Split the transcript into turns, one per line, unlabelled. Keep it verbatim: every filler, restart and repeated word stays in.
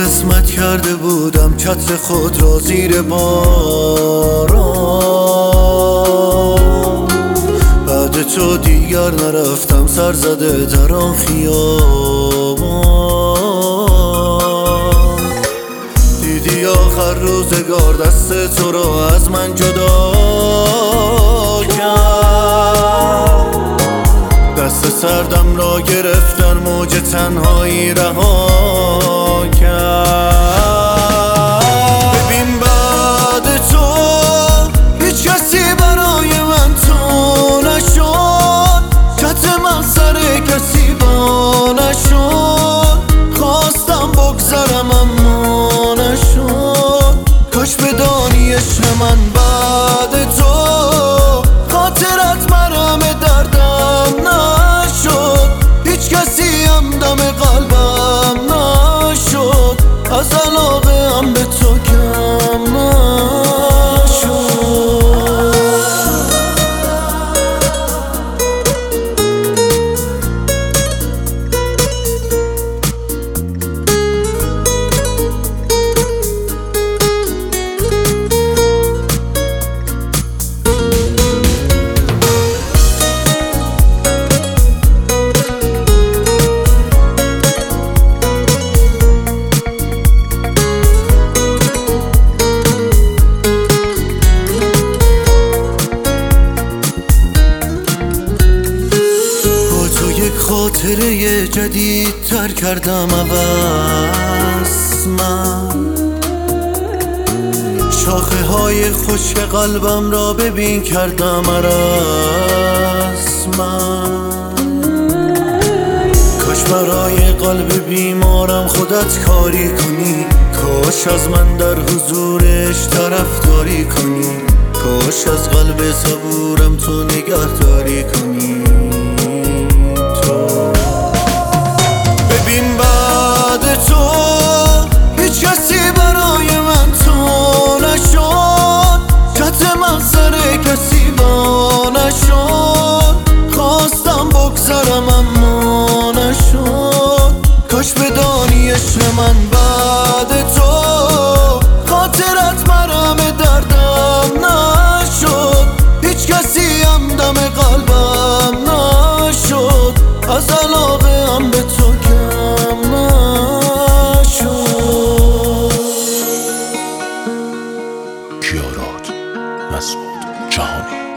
قسمت کرده بودم چتر خود را زیر باران، بعد تو دیگر نرفتم سر زده در آن خیابان. دیدی آخر روزگار دست تو را از من جدا کرد، دست سردم را گرفتن موج تنهایی رها کرد. ببین بعد تو هیچ کسی برای من تو نشد، چتر من سر کسی با نشد. خواستم بگذرم اما نشد، کاش بدانی عشق من بعد تو خاطرت مرهم دردم نشد. هیچ کسی همدم قلبم نشد، از علاقه هم به تو کم نشد. خاطره جدید تر کردم عوض من، شاخه های خشک قلبم را ببین کردم عرض من. کاش برای قلب بیمارم خودت کاری کنی، کاش از من در حضورش طرفداری کنی، کاش از قلب صبورم تو نگهداری کنی. ببین بعد تو هیچ کسی برای من تو نشد، چتر من سر کسی با نشد. خواستم بگذرم اما نشد، کاش بدانی عشق من بعد تو خاطرت مرهم دردم نشد. هیچ کسی همدم قلبم نشد، از علاقه هم به تو کم نشد.
کیارات مسعود جهانی.